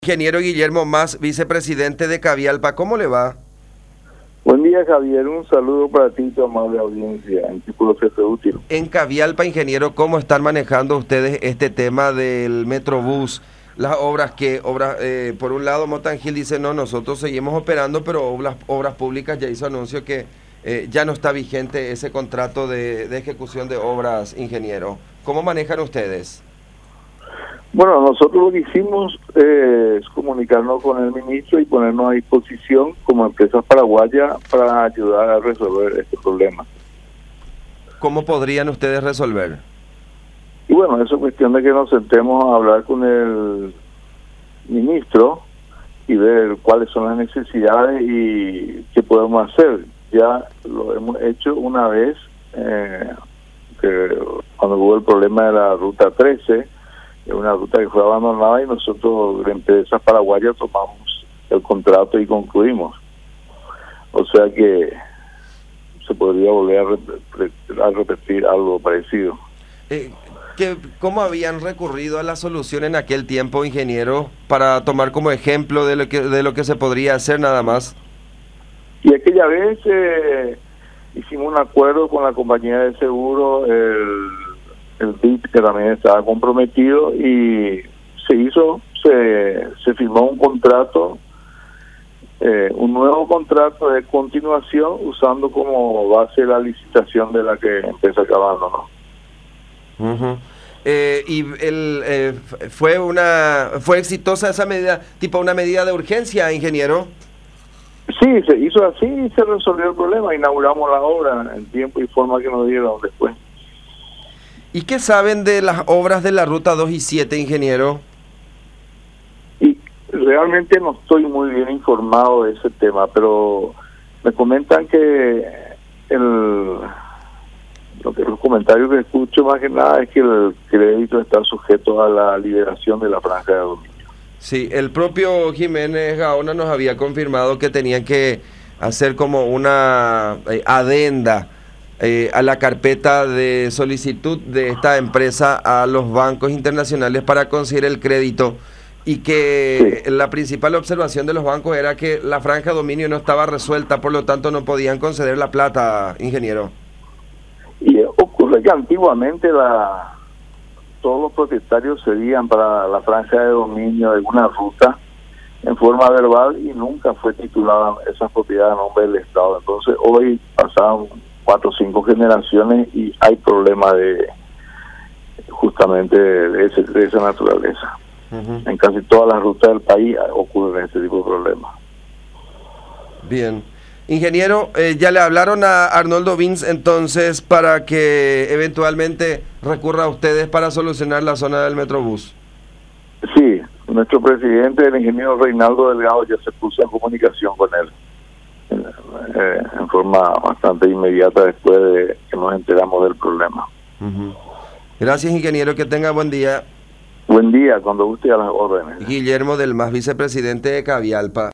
Ingeniero Guillermo Mas, vicepresidente de Cavialpa, ¿cómo le va? Buen día, Javier. Un saludo para ti y tu amable audiencia. En qué puedo serte útil. En Cavialpa, ingeniero, ¿cómo están manejando ustedes este tema del Metrobús? Las obras por un lado, Motangil dice, no, nosotros seguimos operando, pero obras públicas ya hizo anuncio que ya no está vigente ese contrato de ejecución de obras, ingeniero. ¿Cómo manejan ustedes? Bueno, nosotros lo que hicimos es comunicarnos con el ministro y ponernos a disposición como empresas paraguayas para ayudar a resolver este problema. ¿Cómo podrían ustedes resolver? Y bueno, eso es cuestión de que nos sentemos a hablar con el ministro y ver cuáles son las necesidades y qué podemos hacer. Ya lo hemos hecho una vez, cuando hubo el problema de la Ruta 13, es una ruta que fue abandonada y nosotros, de empresas paraguayas, tomamos el contrato y concluimos. O sea que se podría volver a repetir algo parecido. ¿Cómo habían recurrido a la solución en aquel tiempo, ingeniero, para tomar como ejemplo de lo que se podría hacer nada más? Y aquella vez hicimos un acuerdo con la compañía de seguro, el BID, que también estaba comprometido, y se firmó un contrato, un nuevo contrato de continuación, usando como base la licitación de la que empezó acabando, ¿no? ¿Fue exitosa esa medida, tipo una medida de urgencia, ingeniero? Sí, se hizo así y se resolvió el problema. Inauguramos la obra en tiempo y forma que nos dieron después. ¿Y qué saben de las obras de la Ruta 2 y 7, ingeniero? Y realmente no estoy muy bien informado de ese tema, pero me comentan que los comentarios que escucho más que nada es que el crédito está sujeto a la liberación de la franja de dominio. Sí, el propio Jiménez Gaona nos había confirmado que tenían que hacer como una adenda a la carpeta de solicitud de esta empresa a los bancos internacionales para conseguir el crédito, y que sí, la principal observación de los bancos era que la franja de dominio no estaba resuelta, por lo tanto no podían conceder la plata, ingeniero. Y ocurre que antiguamente todos los propietarios cedían para la franja de dominio de alguna ruta en forma verbal y nunca fue titulada esa propiedad a nombre del Estado. Entonces hoy pasaron 4 o 5 generaciones y hay problemas justamente de esa naturaleza. En casi todas las rutas del país ocurren este tipo de problemas. Bien. Ingeniero, ¿ya le hablaron a Arnoldo Vins entonces para que eventualmente recurra a ustedes para solucionar la zona del Metrobús? Sí, nuestro presidente, el ingeniero Reinaldo Delgado, ya se puso en comunicación con él en forma bastante inmediata después de que nos enteramos del problema. Gracias, ingeniero, que tenga buen día. Buen día, cuando guste, a las órdenes. Guillermo del Mas, vicepresidente de Cavialpa.